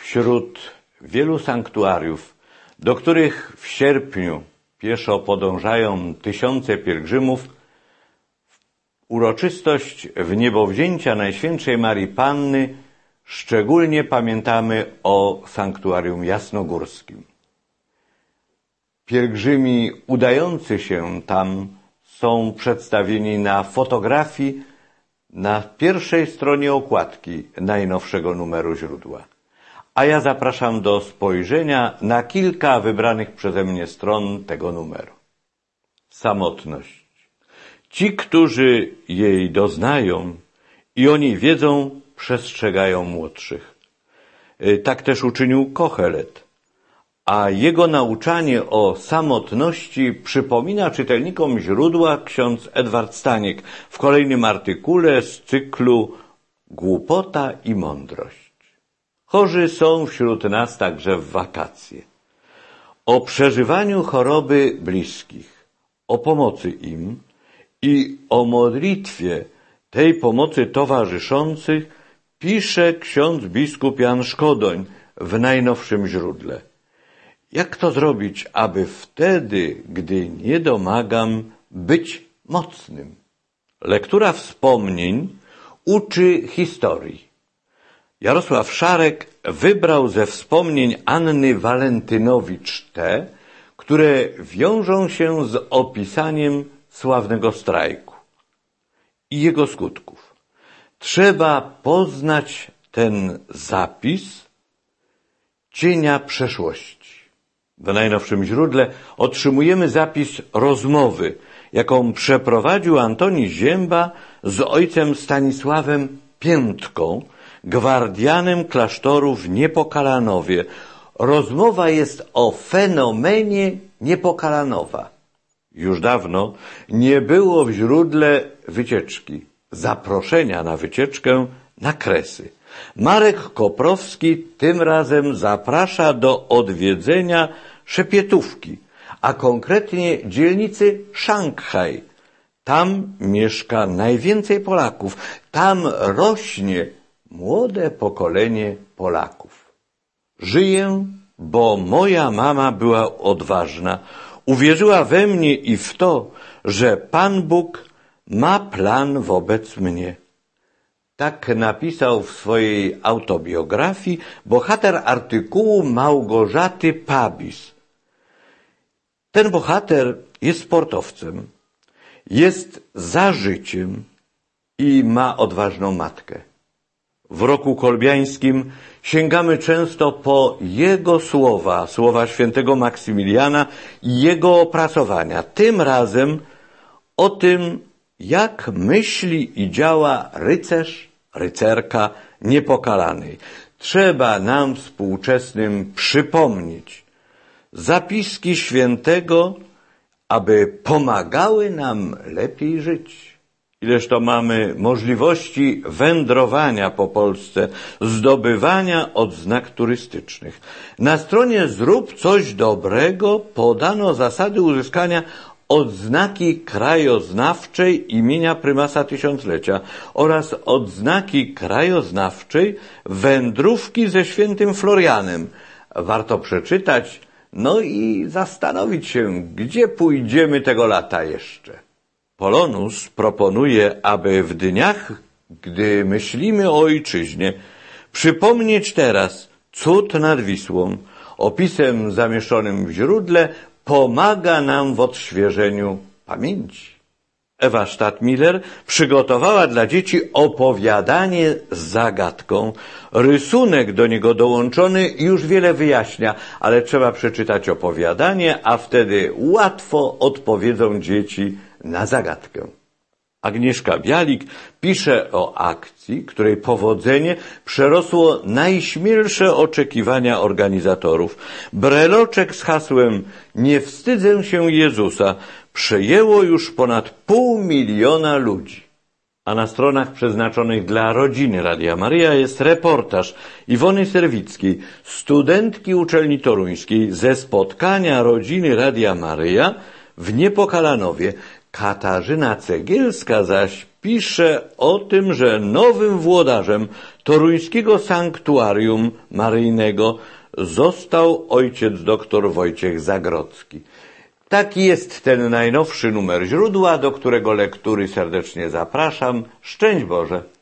Wśród wielu sanktuariów, do których w sierpniu pieszo podążają tysiące pielgrzymów, uroczystość wniebowzięcia Najświętszej Marii Panny szczególnie pamiętamy o sanktuarium jasnogórskim. Pielgrzymi udający się tam są przedstawieni na fotografii na pierwszej stronie okładki najnowszego numeru źródła. A ja zapraszam do spojrzenia na kilka wybranych przeze mnie stron tego numeru. Samotność. Ci, którzy jej doznają i o niej wiedzą, przestrzegają młodszych. Tak też uczynił Kohelet, a jego nauczanie o samotności przypomina czytelnikom źródła ksiądz Edward Staniek w kolejnym artykule z cyklu Głupota i mądrość. Chorzy są wśród nas także w wakacje. O przeżywaniu choroby bliskich, o pomocy im i o modlitwie tej pomocy towarzyszących pisze ksiądz biskup Jan Szkodoń w najnowszym źródle. Jak to zrobić, aby wtedy, gdy nie domagam, być mocnym? Lektura wspomnień uczy historii. Jarosław Szarek wybrał ze wspomnień Anny Walentynowicz te, które wiążą się z opisaniem sławnego strajku i jego skutków. Trzeba poznać ten zapis cienia przeszłości. W najnowszym źródle otrzymujemy zapis rozmowy, jaką przeprowadził Antoni Zięba z ojcem Stanisławem Piętką, gwardianem klasztoru w Niepokalanowie. Rozmowa jest o fenomenie Niepokalanowa. Już dawno nie było w źródle wycieczki, zaproszenia na wycieczkę na Kresy. Marek Koprowski tym razem zaprasza do odwiedzenia Szepietówki, a konkretnie dzielnicy Szanghaj. Tam mieszka najwięcej Polaków. Tam rośnie młode pokolenie Polaków. Żyję, bo moja mama była odważna. Uwierzyła we mnie i w to, że Pan Bóg ma plan wobec mnie. Tak napisał w swojej autobiografii bohater artykułu Małgorzaty Pabis. Ten bohater jest sportowcem, jest za życiem i ma odważną matkę. W roku kolbiańskim sięgamy często po jego słowa świętego Maksymiliana i jego opracowania. Tym razem o tym, jak myśli i działa rycerz, rycerka niepokalanej. Trzeba nam współczesnym przypomnieć zapiski świętego, aby pomagały nam lepiej żyć. Ileż to mamy możliwości wędrowania po Polsce, zdobywania odznak turystycznych. Na stronie Zrób coś dobrego podano zasady uzyskania odznaki krajoznawczej imienia prymasa tysiąclecia oraz odznaki krajoznawczej wędrówki ze świętym Florianem. Warto przeczytać, no i zastanowić się, gdzie pójdziemy tego lata jeszcze. Polonus proponuje, aby w dniach, gdy myślimy o ojczyźnie, przypomnieć teraz cud nad Wisłą. Opisem zamieszczonym w źródle pomaga nam w odświeżeniu pamięci. Ewa Stadtmiller przygotowała dla dzieci opowiadanie z zagadką. Rysunek do niego dołączony już wiele wyjaśnia, ale trzeba przeczytać opowiadanie, a wtedy łatwo odpowiedzą dzieci na zagadkę. Agnieszka Bialik pisze o akcji, której powodzenie przerosło najśmielsze oczekiwania organizatorów. Breloczek z hasłem „Nie wstydzę się Jezusa” przejęło już ponad 500 000 ludzi. A na stronach przeznaczonych dla rodziny Radia Maryja jest reportaż Iwony Serwickiej, studentki uczelni toruńskiej, ze spotkania rodziny Radia Maryja w Niepokalanowie. Katarzyna Cegielska zaś pisze o tym, że nowym włodarzem toruńskiego sanktuarium maryjnego został ojciec dr Wojciech Zagrodzki. Taki jest ten najnowszy numer Źródła, do którego lektury serdecznie zapraszam. Szczęść Boże!